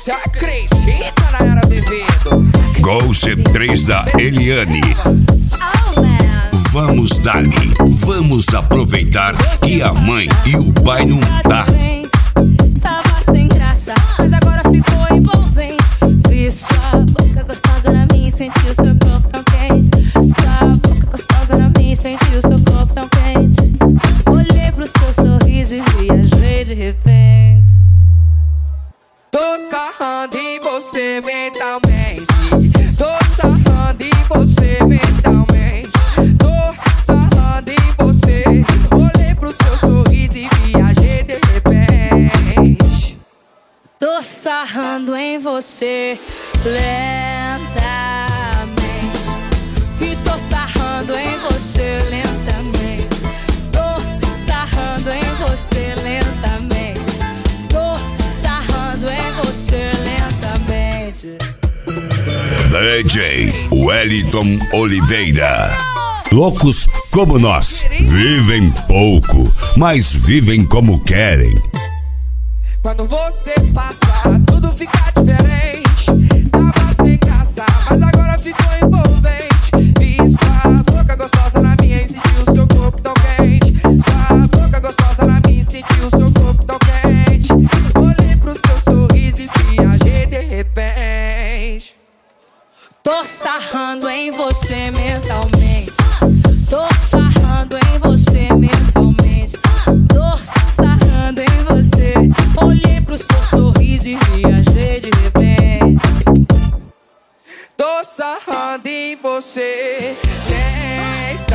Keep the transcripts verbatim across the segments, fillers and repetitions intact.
Você acredita na Era Azevedo? Gol G três da Eliane. Vamos dar-lhe, vamos aproveitar que a mãe e o pai não tá. Tava sem graça, mas agora ficou envolvente. Vi sua boca gostosa na minha e senti o seu corpo tão quente. Sua boca gostosa na minha e senti o seu corpo tão quente. Olhei pro seu sorriso e viajei de repente. Tô sarrando em você mentalmente. Tô sarrando em você mentalmente. Tô sarrando em você. Olhei pro seu sorriso e viajei de repente. Tô sarrando em você lentamente. E tô sarrando em você lentamente. Tô sarrando em você lentamente. Tô sarrando em você lentamente. D J Wellington Oliveira. Loucos como nós, vivem pouco, mas vivem como querem. Quando você passa, tudo fica diferente. Tava sem graça, mas agora ficou envolvente. Vi sua boca gostosa na minha e senti o seu corpo tão quente. Sua boca gostosa na minha e senti o seu corpo tão quente. Olhei pro seu sorriso e viajei de repente. Tô sarrando em você mentalmente. Tô sarrando em você mentalmente. Tô sarrando em você. Olhei pro seu sorriso e viajei de repente. Tô sarrando em você lentamente.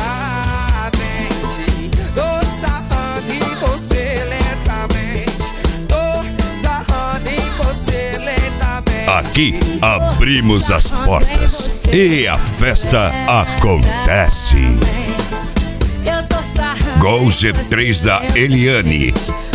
Tô sarrando em você lentamente. Tô sarrando em você lentamente. Aqui abrimos as portas e a festa acontece. Gol G três da Eliane.